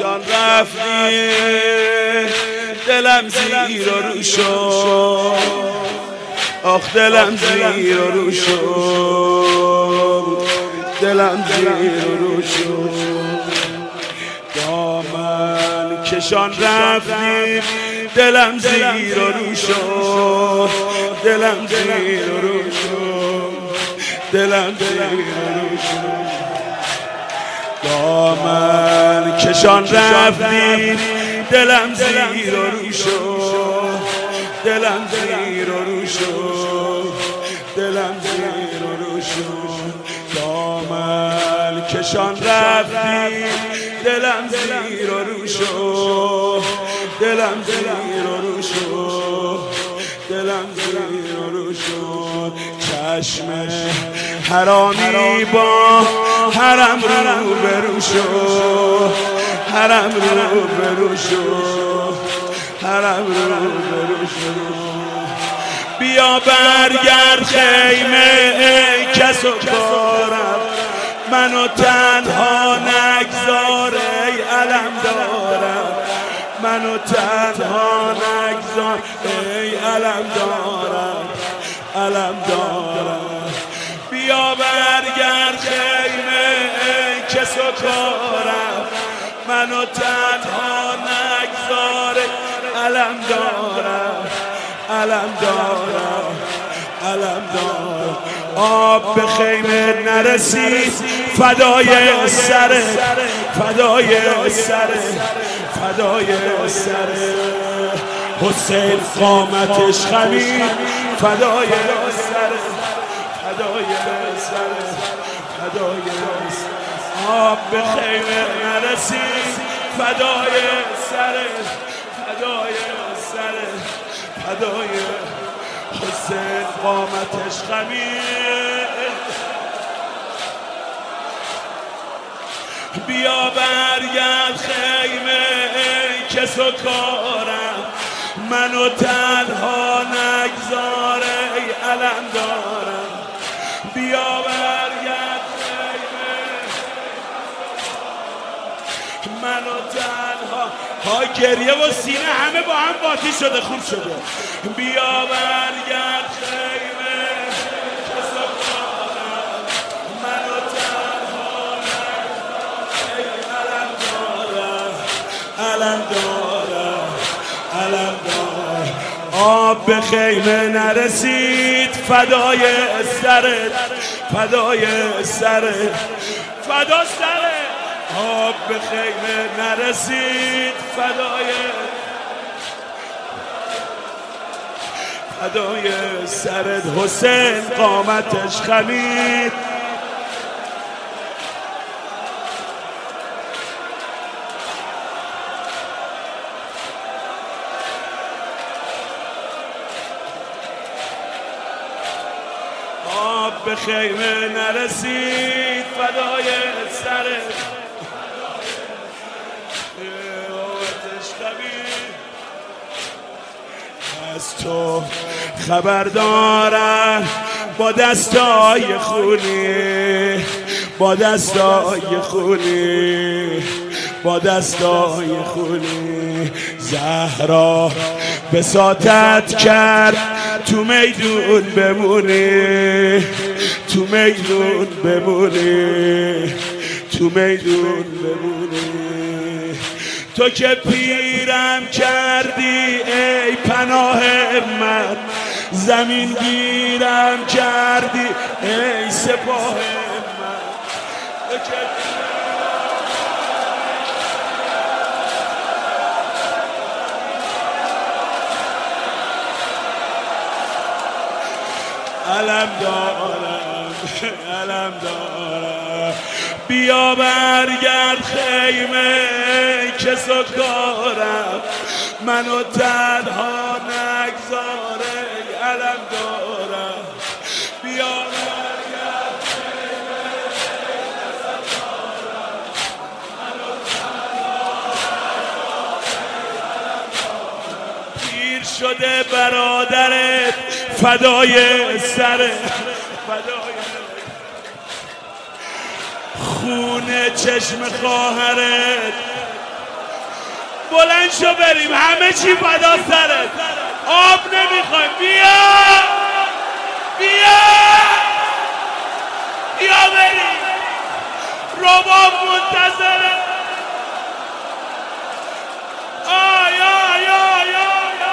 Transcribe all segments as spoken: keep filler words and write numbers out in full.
کشان رفتی دلم زیر و رو شد، آخ دلم زیر و رو شد، دلم زیر و رو شد. دامن کشان رفتی دلم زیر و رو شد، دلم زیر و رو شد، دلم زیر و رو شد. دامن کشان رفتی دلم زیر و رو شد، دلم زیر و رو شد، دلم زیر و رو شد. دامن کشان رفتی دلم زیر و رو شد، دلم زیر و رو شد، دلم زیر و رو شد. چشم حرامی با حرم رو برو شد، حرم رو برو شد، حرم رو برو شد. بیا برگرد خیمه ای کس و کارم، منو تنها نگذار ای علم دارم، منو تنها نگذار ای علم دارم، علم دارم. بیا برگرد خیمه ای کس و کارم، منو تنها نگذار علم دارم، علم دارم، علم دارم. آب به خیمه نرسید فدای سر، فدای سر، فدای سر. حسین قامتش خمید فدای سر، فدای سر، فدای سر. آب به خیمه نرسید فدای سر، فدای سر، فدای حسین قامتش خمید. بیا برگرد خیمه ای کس و کارم، منو تنها نگذار ای علم دارم. بیا برگرد خیمه منو تنها. ها گریه و سینه همه با هم قاطی شده، خوب شده. بیا برگرد خیمه کس و کارم، منو تنها نگذار ای علم دارم، علم دارم، علم دارم. آب به خیمه نرسید فدای سرت، فدای سرت، فدا سرت. آب به خیمه نرسید فدای، فدای سرت. حسین قامتش خمید. آب به خیمه نرسید فدای سرت، از تو خبر دارم با دستای خونی، با دستای خونی، با دستای خونی. زهرا بساطت کرد تو میدون بمونی، تو میدون بمونی، تو میدون بمونی. تو که پیرم کردی ای پناه من، زمین گیرم کردی ای سپاه من. تو که علم دارم، علم دارم. بیا برگرد خیمه کس و کارم، منو تنها نگذار ای علم دارم. بیا برگرد خیمه کس و کارم، منو تنها نگذار ای علم دارم. پیر شده برادرت فدای سرت، فدای خون چشم خواهرت، بلند شو بریم، همه چی فدا سرت، آب نمیخوایم. بیا بیا بیا بریم، رباب منتظره. آی آی آی آی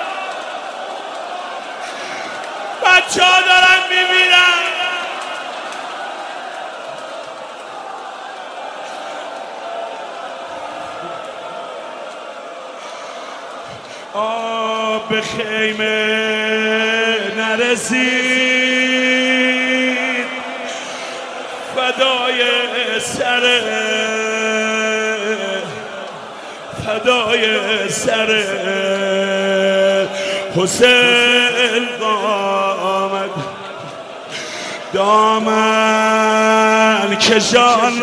بچه ها دارن میمیرن. آب به خیمه نرسید، فدای سر فدای سر حسین قامت. دامن کشان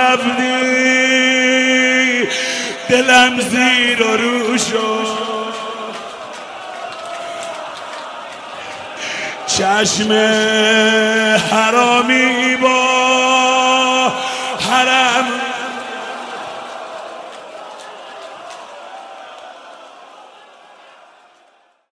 رفتی، دلم زیر و رو شد. چشم حرامی